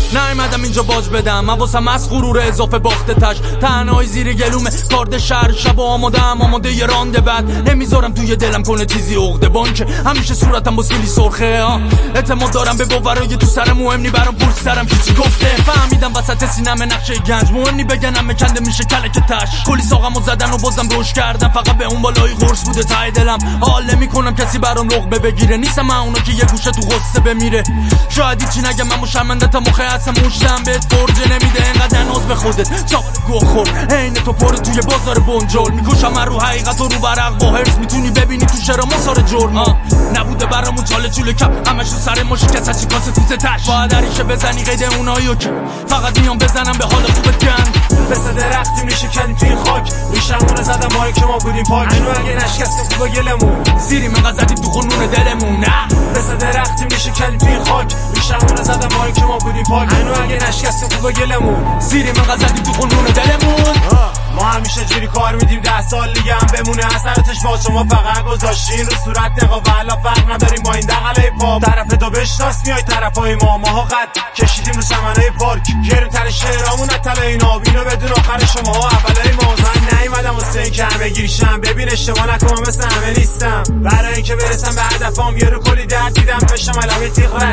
نیومدم اینجا باج بدم، حواسم از غرور اضافه باخته تش. تنهایی زیر گلومه کارد شهر، شب آماده یه رانده بعد. نمیذارم توی دلم کنه چیزی عقده بانکه، همیشه صورتم با سیلی سرخه. اعتماد دارم به باورای تو سر، مهم نی برام پول سرم چی گفته. فهمیدم وسط سینم نقشه گنج، مهم نی بگنم مکنده میشه کلک تش. کلی ساقمو زدن و بازم روش کردم، فقط به اون بالای قرص بوده ته دلم. حال نمیکنم کسی برام لقمه بگیره، نیستم من اونو که یه گوشه تو غصه بمیره. شاید هیچی نگم من شرمنده تا مخه هستم، مشتم بهت فرجه نمیده اینقدر ناز به خودت. چاقل گوه خور عین تو پر توی بازار بنجل، میکشم رو حقیقت و رو برق با هرس. میتونی ببینی تو شعر مسار جرم نبوده برامون چاله چوله کپ، همش تو سر ما شکست چیکاسه تو تش. باید هریشه بزنی قید اوناییو که فقط میام بزنم به حال خوبت گند. مثل درختی میشه کنی توی خاک، ریشمونه زدم با که ما بودیم پاک. اینو اگه نشکستیم خوبه گلمون، زیریم انقدر زدیم تو خونون دلمون. مثل درختی میشه کنی توی خاک، ریشمونه زدم با که ما بودیم پاک. اینو اگه نشکستیم خوبه گلمون، زیریم انقدر زدیم تو خونون دلمون. ما همیشه جوری کار میدیم 10 سال دیگه هم بمونه اثراتش با شما فقط گذاشتین رو صورت دقا. والا فرق نداریم با این دقلای پاپ، طرف دو بشناس میای طرفای ماها قد کشیدیم رو چمنای پارک. گرون‌تر شعرامون طلا این آب، اینو بدون آخر شماها اولای ما. من نیومدم واسه این که همه گیرشم، ببین اشتباه نکنم مثل همه نیستم. برای اینکه برسم به هدفم یه رو کلی درد دیدم، بشم علامه تیغرت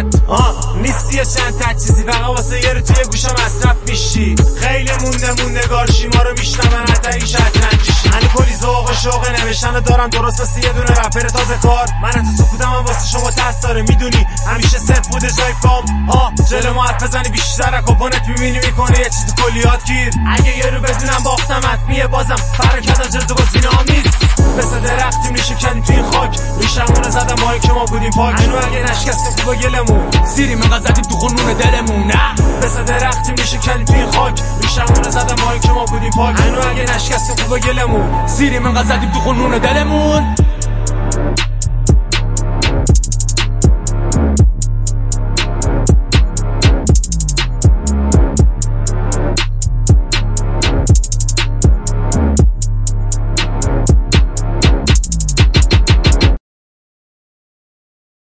نیستی چند تا چیزی، فقط واسه یه رو توی گوشم مصرف میشی. خیلی مونده نگارشی ما رو میشنون حتی این شطرنجیشی. من کلی ذوق و شوق نوشتن دارم، درست مثل یه دونه رپر تازه کار. من تو سکوتم هم واسه شما ترس داره، میدونی همیشه صرف بوده جای فام. جلو ما حرف بزنی بیشتر اکوپونت میبینی میکنه یه چیز کلیات گیر. اگه یه رو بدونم باختم حتمیه بازم فرکت از جزو گزینه هم نیست. مثل درختی میشه کنی توی خاک، ریشمونه زدم با که ما بودیم پاک. اینو اگه نشکستیم خوبه گلمون، زیریم انقدر زدیم تو خونون دلمون. مثل درختی میشه کنی توی خاک، ریشمونه زدم با که ما بودیم پاک. اینو اگه نشکستیم خوبه گلمون، زیریم انقدر زدیم تو خونون دلمون.